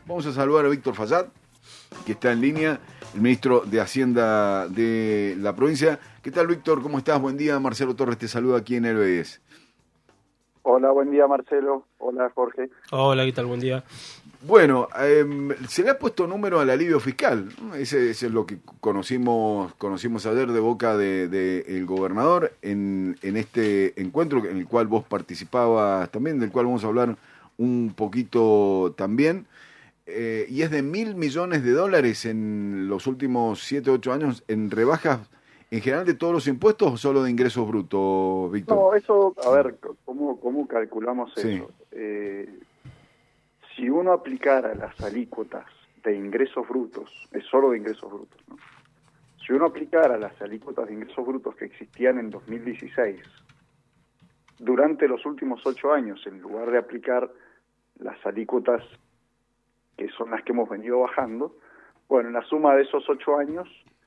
Vamos a saludar a Víctor Fayad, que está en línea, el ministro de Hacienda de la provincia. ¿Qué tal, Víctor? ¿Cómo estás? Buen día. Marcelo Torres te saluda aquí en LB10. Hola, buen día, Marcelo. Hola, Jorge. Hola, ¿qué tal? Buen día. Bueno, se le ha puesto número al alivio fiscal, ¿no? Ese es lo que conocimos ayer de boca del gobernador en este encuentro en el cual vos participabas también, del cual vamos a hablar un poquito también. Y es de $1.000 millones en los últimos 7, 8 años en rebajas en general de todos los impuestos o solo de ingresos brutos, Víctor. No, eso, a ver, ¿cómo calculamos Sí. eso? Si uno aplicara las alícuotas de ingresos brutos, es solo de ingresos brutos, ¿no? Si uno aplicara las alícuotas de ingresos brutos que existían en 2016, durante los últimos 8 años, en lugar de aplicar las alícuotas que son las que hemos venido bajando, bueno, en la suma de esos 8 años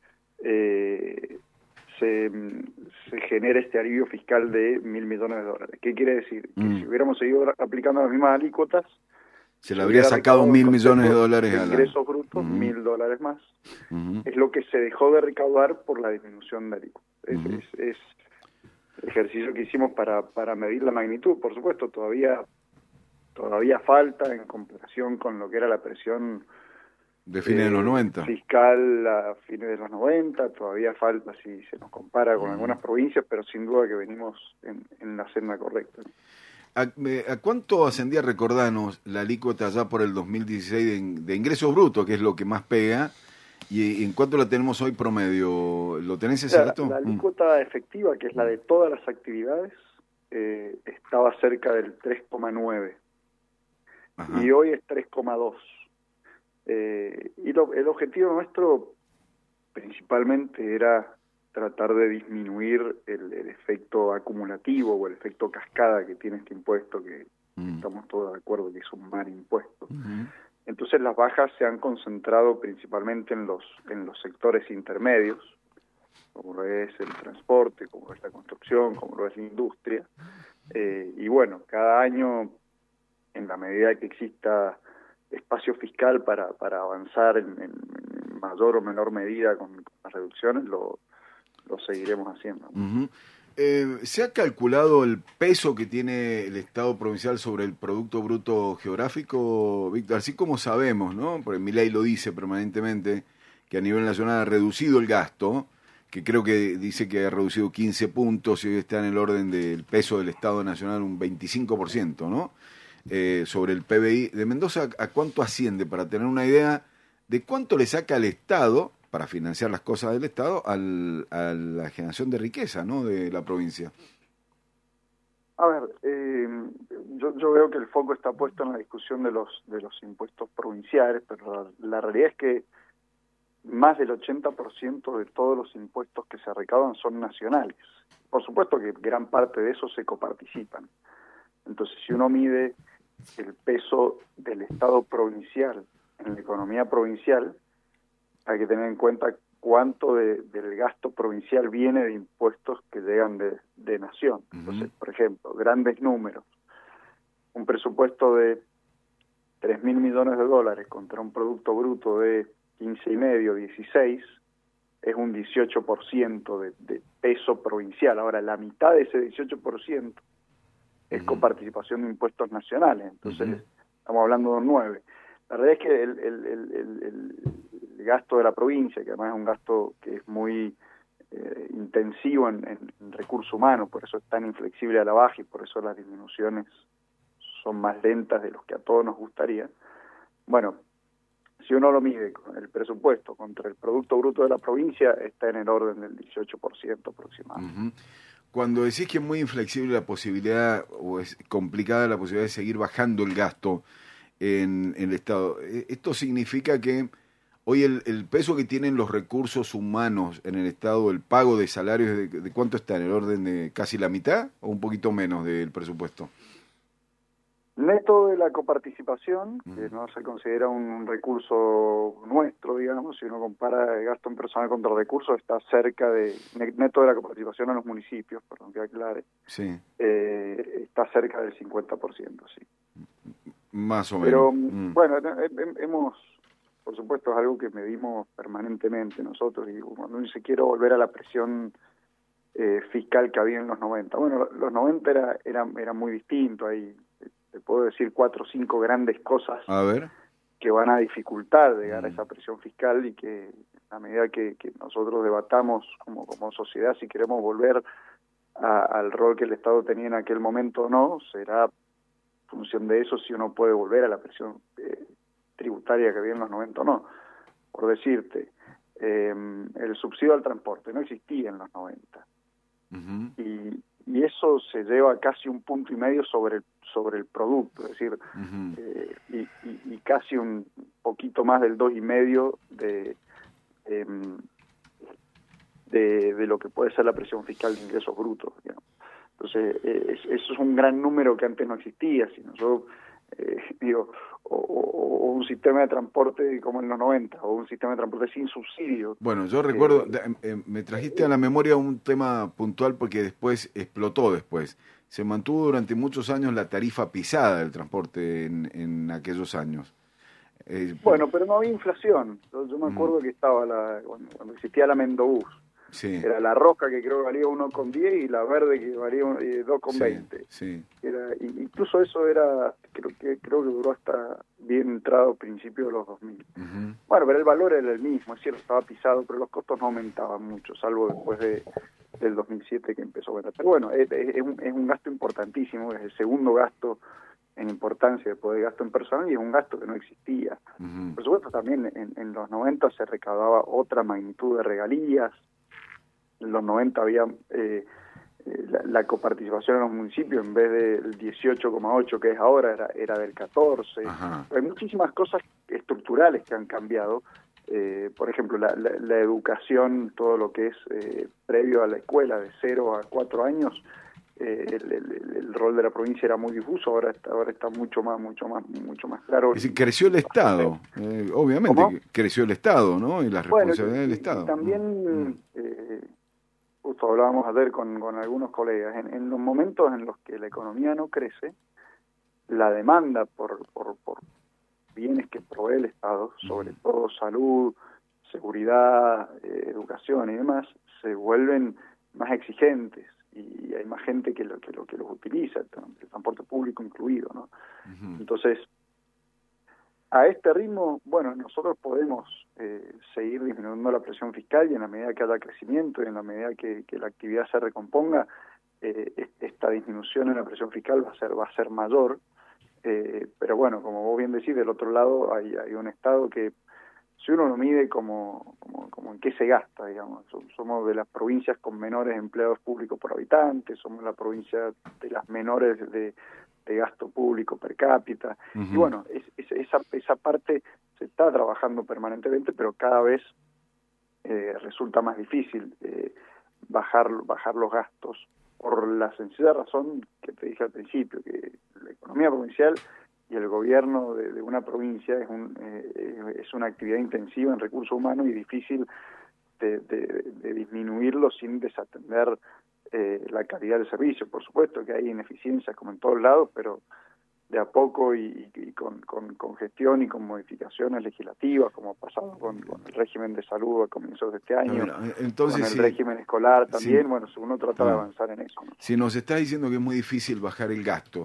se genera este alivio fiscal de $1.000 millones. ¿Qué quiere decir? Que si hubiéramos seguido aplicando las mismas alícuotas, se le habría sacado $1.000 millones de ingresos brutos, $1.000 más. Es lo que se dejó de recaudar por la disminución de alícuotas. Es el ejercicio que hicimos para medir la magnitud. Por supuesto, todavía falta en comparación con lo que era la presión de fines de los 90. Fiscal a fines de los 90, todavía falta si se nos compara con algunas provincias, pero sin duda que venimos en la senda correcta. ¿A cuánto ascendía, recordanos, la alícuota ya por el 2016 de ingresos brutos, que es lo que más pega, y en cuánto la tenemos hoy promedio? ¿Lo tenés ese dato? La alícuota efectiva, que es la de todas las actividades, estaba cerca del 3,9 y hoy es 3,2. Y el objetivo nuestro principalmente era tratar de disminuir el efecto acumulativo o el efecto cascada que tiene este impuesto, que estamos todos de acuerdo que es un mal impuesto. Entonces las bajas se han concentrado principalmente en los sectores intermedios, como lo es el transporte, como lo es la construcción, como lo es la industria. Y bueno, cada año, en la medida que exista espacio fiscal para avanzar en mayor o menor medida con las reducciones, lo seguiremos haciendo. ¿Se ha calculado el peso que tiene el Estado provincial sobre el Producto Bruto Geográfico, Víctor? Así como sabemos, ¿no? Porque Milei lo dice permanentemente, que a nivel nacional ha reducido el gasto, que creo que dice que ha reducido 15 puntos y hoy está en el orden del peso del Estado nacional un 25%, ¿no? Sobre el PBI de Mendoza. ¿A cuánto asciende? Para tener una idea de cuánto le saca al Estado para financiar las cosas del Estado a la generación de riqueza, ¿no?, de la provincia. A ver, yo veo que el foco está puesto en la discusión de los impuestos provinciales, pero la realidad es que más del 80% de todos los impuestos que se recaudan son nacionales. Por supuesto que gran parte de esos se coparticipan. Entonces, si uno mide el peso del Estado provincial en la economía provincial, hay que tener en cuenta cuánto del gasto provincial viene de impuestos que llegan de nación. Entonces, por ejemplo, grandes números. Un presupuesto de $3.000 millones contra un Producto Bruto de 15,5, 16, es un 18% de peso provincial. Ahora, la mitad de ese 18% es coparticipación de impuestos nacionales. Entonces, estamos hablando de un 9. La realidad es que el gasto de la provincia, que además es un gasto que es muy intensivo en recursos humanos, por eso es tan inflexible a la baja y por eso las disminuciones son más lentas de los que a todos nos gustaría. Bueno, si uno lo mide con el presupuesto contra el Producto Bruto de la provincia, está en el orden del 18% aproximadamente. Cuando decís que es muy inflexible la posibilidad, o es complicada la posibilidad de seguir bajando el gasto en el Estado, ¿esto significa que hoy el peso que tienen los recursos humanos en el Estado, el pago de salarios, de cuánto está? ¿En el orden de casi la mitad o un poquito menos del presupuesto? Neto de la coparticipación, que no se considera un recurso nuestro, digamos, si uno compara el gasto en personal contra recursos, está cerca de, neto de la coparticipación a los municipios, perdón que aclare, sí. Está cerca del 50%, sí. Más o menos. Pero bueno, hemos, por supuesto, es algo que medimos permanentemente nosotros, y cuando uno dice quiero volver a la presión fiscal que había en los 90. Bueno, los 90 era muy distinto, ahí te puedo decir 4 o 5 grandes cosas A ver. que van a dificultar llegar a esa presión fiscal, y que a medida que nosotros debatamos como sociedad si queremos volver al rol que el Estado tenía en aquel momento o no, será función de eso si uno puede volver a la presión tributaria que había en los 90 o no. Por decirte, el subsidio al transporte no existía en los 90. Uh-huh. Y eso se lleva casi 1,5 puntos sobre el producto, es decir, uh-huh. y casi un poquito más del 2,5 de lo que puede ser la presión fiscal de ingresos brutos, digamos. Entonces, eso es un gran número que antes no existía, sino yo digo, o un sistema de transporte como en los 90, o un sistema de transporte sin subsidio. Bueno, yo recuerdo, me trajiste a la memoria un tema puntual porque después explotó después. Se mantuvo durante muchos años la tarifa pisada del transporte en aquellos años. Bueno, pero no había inflación. Yo me acuerdo que estaba cuando existía la Mendobús. Sí. Era la roja, que creo que valía 1,10, y la verde, que valía 2,20. Sí. Incluso eso era, creo que duró hasta bien entrado principio de los 2000. Uh-huh. Bueno, pero el valor era el mismo, es cierto, estaba pisado, pero los costos no aumentaban mucho, salvo después del 2007 que empezó a aumentar. Pero bueno, es un gasto importantísimo, es el segundo gasto en importancia después de gasto en personal, y es un gasto que no existía. Uh-huh. Por supuesto, también en los 90 se recaudaba otra magnitud de regalías. En los 90 había la coparticipación en los municipios, en vez del 18,8 que es ahora, era del 14. Ajá. Hay muchísimas cosas estructurales que han cambiado. Por ejemplo, la educación, todo lo que es previo a la escuela, de 0 a 4 años, el rol de la provincia era muy difuso, ahora está mucho más claro. Es decir, creció el Estado, obviamente. ¿Cómo? Creció el Estado, ¿no? Y la responsabilidad del Estado. También, justo hablábamos ayer con algunos colegas, en los momentos en los que la economía no crece, la demanda por bienes que provee el Estado, sobre todo salud, seguridad, educación y demás, se vuelven más exigentes, y hay más gente que los utiliza, el transporte público incluido, ¿no? Uh-huh. Entonces, a este ritmo, bueno, nosotros podemos seguir disminuyendo la presión fiscal, y en la medida que haya crecimiento y en la medida que la actividad se recomponga, esta disminución en la presión fiscal va a ser mayor. Pero bueno, como vos bien decís, del otro lado hay un Estado que, si uno lo mide como en qué se gasta, digamos, somos de las provincias con menores empleados públicos por habitante, somos la provincia de las menores de gasto público per cápita. Uh-huh. Y bueno, esa parte se está trabajando permanentemente, pero cada vez resulta más difícil bajar los gastos, por la sencilla razón que te dije al principio, que la economía provincial y el gobierno de una provincia es una actividad intensiva en recursos humanos, y difícil de disminuirlo sin desatender la calidad del servicio. Por supuesto que hay ineficiencias como en todos lados, pero de a poco y con gestión y con modificaciones legislativas, como ha pasado con el régimen de salud a comienzos de este año, entonces, con el régimen escolar también, bueno, uno trata de avanzar en eso, ¿no? Si nos está diciendo que es muy difícil bajar el gasto,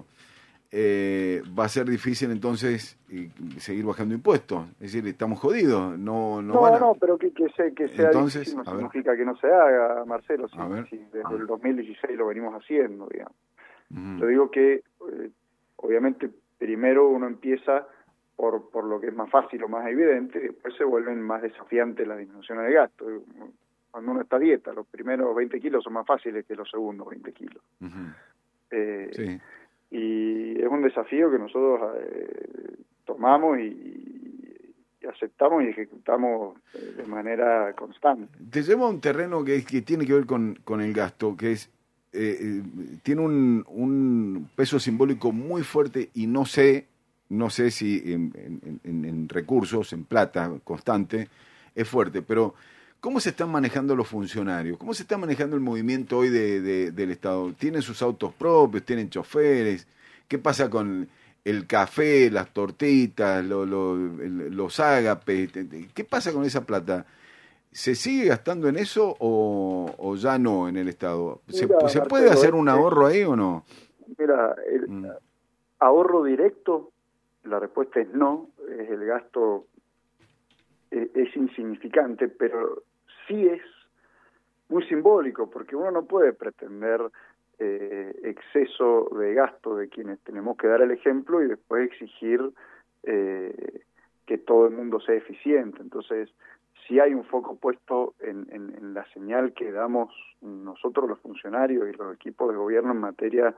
va a ser difícil entonces seguir bajando impuestos, es decir, estamos jodidos, no, pero que sea entonces, difícil no significa que no se haga, Marcelo, si desde el 2016 lo venimos haciendo, digamos. Uh-huh. Yo digo que obviamente primero uno empieza por lo que es más fácil o más evidente, y después se vuelven más desafiantes las disminuciones de gasto. Cuando uno está a dieta, los primeros 20 kilos son más fáciles que los segundos 20 kilos. Uh-huh. Sí. Y es un desafío que nosotros tomamos y aceptamos y ejecutamos de manera constante. Te llevo a un terreno que tiene que ver con el gasto, que es tiene un peso simbólico muy fuerte, y no sé si en recursos, en plata constante, es fuerte, pero ¿cómo se están manejando los funcionarios? ¿Cómo se está manejando el movimiento hoy del Estado? ¿Tienen sus autos propios? ¿Tienen choferes? ¿Qué pasa con el café, las tortitas, los ágapes. ¿Qué pasa con esa plata? ¿Se sigue gastando en eso o ya no en el Estado? Mira, ¿Se puede Marcelo, hacer un ahorro ahí o no? mira, el Mm. ahorro directo, la respuesta es no, el gasto es insignificante, pero sí es muy simbólico, porque uno no puede pretender exceso de gasto de quienes tenemos que dar el ejemplo y después exigir que todo el mundo sea eficiente. Entonces, si hay un foco puesto en la señal que damos nosotros los funcionarios y los equipos de gobierno en materia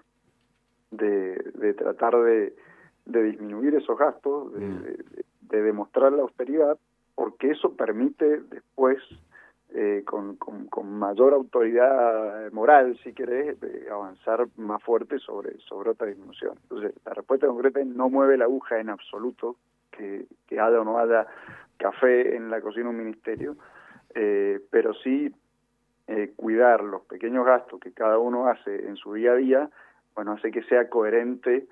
de tratar de disminuir esos gastos, de demostrar la austeridad, porque eso permite después, con mayor autoridad moral, si querés, avanzar más fuerte sobre otra disminución. Entonces, la respuesta concreta es no mueve la aguja en absoluto, que haya o no haya café en la cocina de un ministerio, pero sí cuidar los pequeños gastos que cada uno hace en su día a día, bueno, hace que sea coherente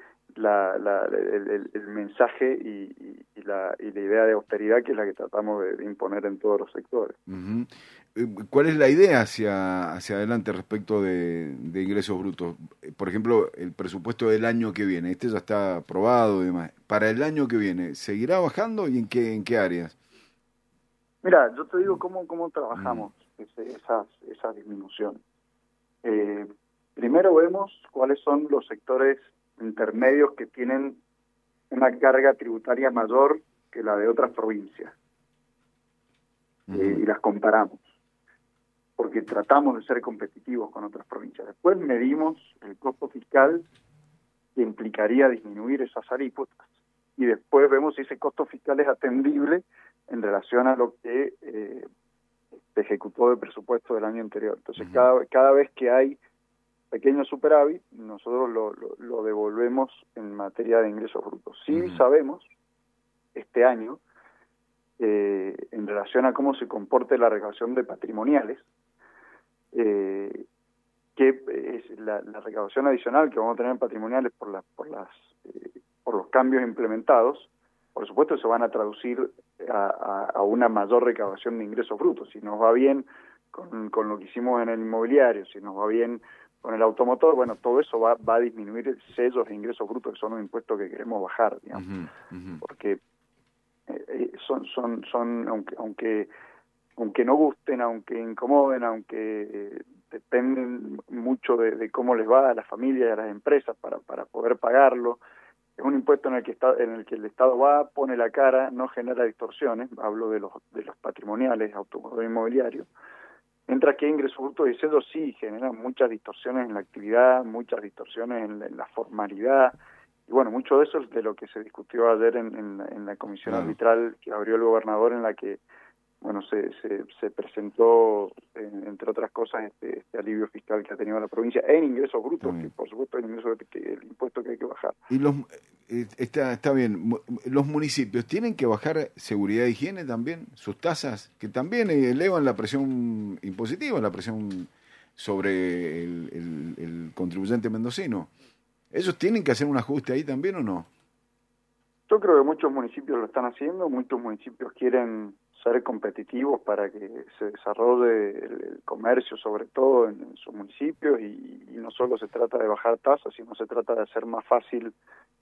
el mensaje y la idea de austeridad, que es la que tratamos de imponer en todos los sectores. Uh-huh. ¿Cuál es la idea hacia adelante respecto de ingresos brutos? Por ejemplo, el presupuesto del año que viene, este ya está aprobado y demás. Para el año que viene, ¿seguirá bajando y en qué áreas? Mira, yo te digo cómo trabajamos esas disminuciones. Primero vemos cuáles son los sectores intermedios que tienen una carga tributaria mayor que la de otras provincias, y las comparamos, porque tratamos de ser competitivos con otras provincias. Después medimos el costo fiscal que implicaría disminuir esas alícuotas, y después vemos si ese costo fiscal es atendible en relación a lo que se ejecutó de presupuesto del año anterior. Entonces, cada vez que hay pequeño superávit, nosotros lo devolvemos en materia de ingresos brutos. Sí sabemos, este año, en relación a cómo se comporte la recaudación de patrimoniales, que es la recaudación adicional que vamos a tener en patrimoniales por los cambios implementados, por supuesto se van a traducir a una mayor recaudación de ingresos brutos. Si nos va bien con lo que hicimos en el inmobiliario, si nos va bien con el automotor, bueno, todo eso va a disminuir el sellos de ingresos brutos, que son un impuesto que queremos bajar, digamos, porque aunque no gusten, aunque incomoden, aunque dependen mucho de cómo les va a las familias y a las empresas para poder pagarlo, es un impuesto en el que el Estado va, pone la cara, no genera distorsiones, hablo de los patrimoniales, automotor inmobiliario, mientras que ingresos brutos y sellos sí generan muchas distorsiones en la actividad, muchas distorsiones en la formalidad, y bueno, mucho de eso es de lo que se discutió ayer en la comisión arbitral que abrió el gobernador, en la que bueno, se presentó, entre otras cosas, este alivio fiscal que ha tenido la provincia en ingresos brutos, que por supuesto el impuesto que hay que bajar. Y está bien, los municipios tienen que bajar seguridad e higiene también, sus tasas, que también elevan la presión impositiva, la presión sobre el contribuyente mendocino. ¿Ellos tienen que hacer un ajuste ahí también o no? Yo creo que muchos municipios lo están haciendo, muchos municipios quieren ser competitivos para que se desarrolle el comercio, sobre todo en sus municipios, y no solo se trata de bajar tasas, sino se trata de hacer más fácil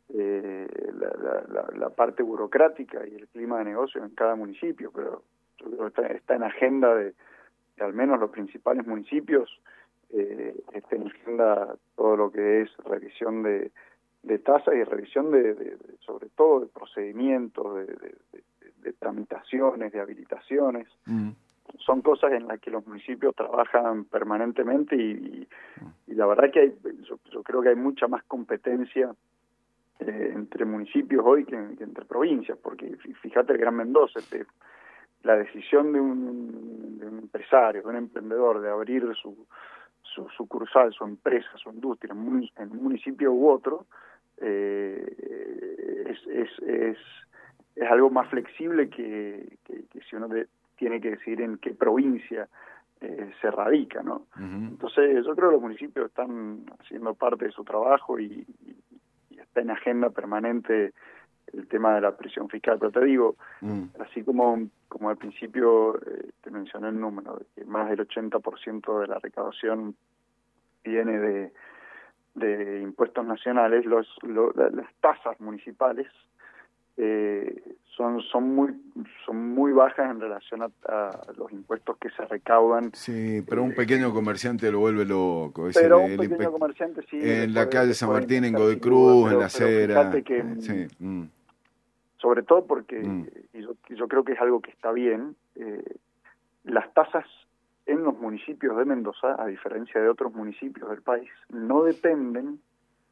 la parte burocrática y el clima de negocio en cada municipio. Pero yo creo que está en agenda de al menos los principales municipios, está en agenda todo lo que es revisión de tasas y revisión sobre todo de procedimientos, de tramitaciones, de habilitaciones. Son cosas en las que los municipios trabajan permanentemente y la verdad que yo creo que hay mucha más competencia entre municipios hoy que entre provincias, porque fíjate el Gran Mendoza, la decisión de un empresario, de un emprendedor de abrir su sucursal, su empresa, su industria en un municipio u otro, es algo más flexible que si uno tiene que decidir en qué provincia se radica, ¿no? Entonces yo creo que los municipios están haciendo parte de su trabajo y está en agenda permanente el tema de la presión fiscal. Pero te digo, así como al principio te mencioné el número, de que más del 80% de la recaudación viene de impuestos nacionales, las tasas municipales son muy bajas en relación a los impuestos que se recaudan. Sí, pero un pequeño comerciante lo vuelve loco. Pero un pequeño comerciante sí. En la calle San Martín, en Godoy Cruz, en la acera. Fíjate que, sí. Sobre todo porque, y yo creo que es algo que está bien, las tasas en los municipios de Mendoza, a diferencia de otros municipios del país, no dependen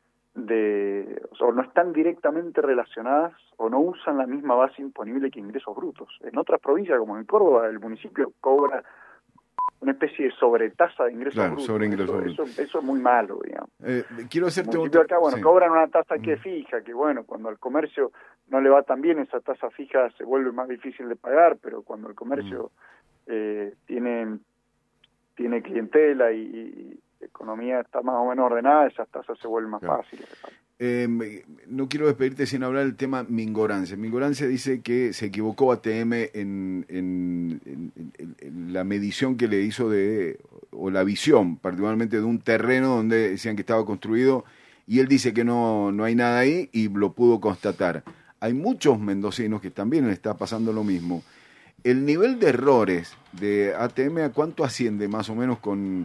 o no están directamente relacionadas o no usan la misma base imponible que ingresos brutos. En otras provincias, como en Córdoba, el municipio cobra una especie de sobretasa de ingresos brutos. Sobre ingresos brutos. Eso es muy malo, digamos. Quiero hacerte el municipio acá, sí. Cobran una tasa que es fija, que cuando al comercio no le va tan bien, esa tasa fija se vuelve más difícil de pagar, pero cuando el comercio tiene clientela y economía está más o menos ordenada, esas tasas se vuelven más fáciles. No quiero despedirte sin hablar del tema Mingorance. Mingorance dice que se equivocó ATM en la medición que le hizo o la visión, particularmente de un terreno donde decían que estaba construido, y él dice que no hay nada ahí y lo pudo constatar. Hay muchos mendocinos que también les está pasando lo mismo. ¿El nivel de errores de ATM a cuánto asciende más o menos con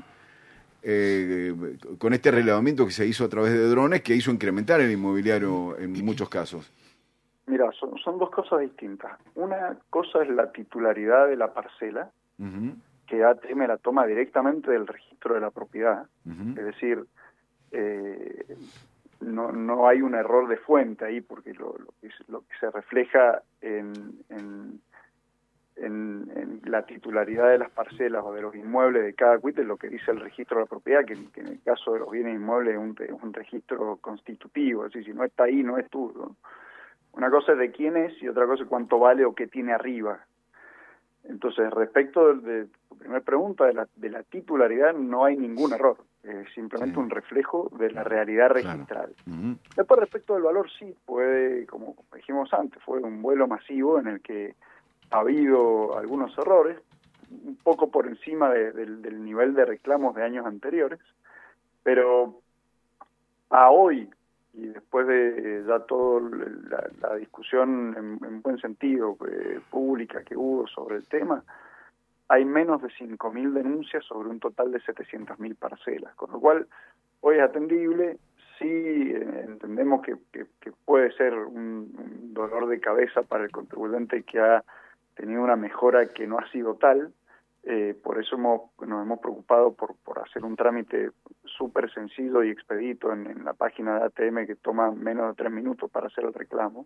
este relevamiento que se hizo a través de drones, que hizo incrementar el inmobiliario en muchos casos? Mira, son dos cosas distintas. Una cosa es la titularidad de la parcela, que ATM la toma directamente del registro de la propiedad. Es decir, no hay un error de fuente ahí, porque lo que se refleja en la titularidad de las parcelas o de los inmuebles de cada cuite es lo que dice el registro de la propiedad, que en el caso de los bienes inmuebles es un registro constitutivo, es decir, si no está ahí, no es tuyo, ¿no? Una cosa es de quién es y otra cosa es cuánto vale o qué tiene arriba. Entonces, respecto de tu primera pregunta, de la titularidad, no hay ningún error, es simplemente un reflejo de la realidad registral. Claro. Después, respecto del valor, sí, puede, como dijimos antes, fue un vuelo masivo en el que ha habido algunos errores, un poco por encima del nivel de reclamos de años anteriores, pero a hoy, y después de ya toda la discusión en buen sentido pública que hubo sobre el tema, hay menos de 5.000 denuncias sobre un total de 700.000 parcelas, con lo cual hoy es atendible. Sí, entendemos que puede ser un dolor de cabeza para el contribuyente que ha tenido una mejora que no ha sido tal. Por eso nos hemos preocupado por hacer un trámite súper sencillo y expedito en la página de ATM, que toma menos de 3 minutos para hacer el reclamo.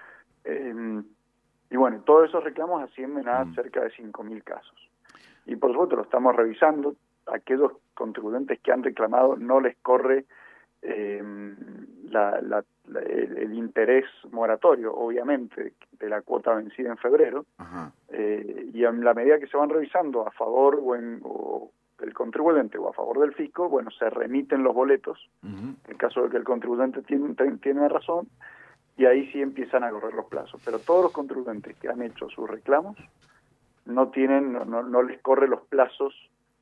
Y bueno, todos esos reclamos ascienden a cerca de 5.000 casos. Y por supuesto lo estamos revisando. Aquellos contribuyentes que han reclamado no les corre el interés moratorio, obviamente, de la cuota vencida en febrero. Y en la medida que se van revisando a favor o del contribuyente o a favor del fisco, bueno, se remiten los boletos, en el caso de que el contribuyente tiene razón, y ahí sí empiezan a correr los plazos. Pero todos los contribuyentes que han hecho sus reclamos no les corre los plazos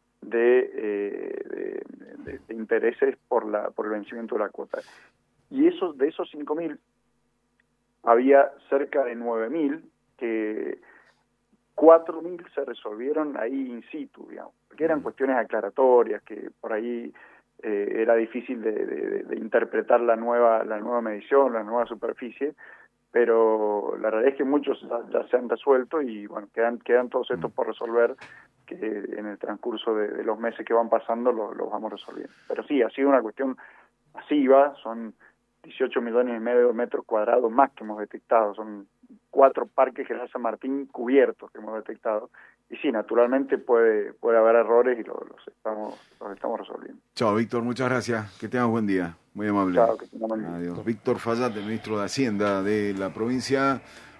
de intereses por el vencimiento de la cuota. Y de esos 5.000 había cerca de 9.000 que 4.000 se resolvieron ahí in situ, digamos, porque eran cuestiones aclaratorias, que por ahí era difícil de interpretar la nueva medición, la nueva superficie, pero la realidad es que muchos ya se han resuelto y bueno, quedan todos estos por resolver, que en el transcurso de los meses que van pasando los vamos resolviendo. Pero sí, ha sido una cuestión masiva, son 18 millones y medio de metros cuadrados más que hemos detectado, son 4 parques General San Martín cubiertos que hemos detectado, y sí, naturalmente puede haber errores y los estamos resolviendo. Chao, Víctor, muchas gracias, que tengas buen día, muy amable. Chao, que tengas buen día. Adiós. Víctor Fayate, ministro de Hacienda de la provincia.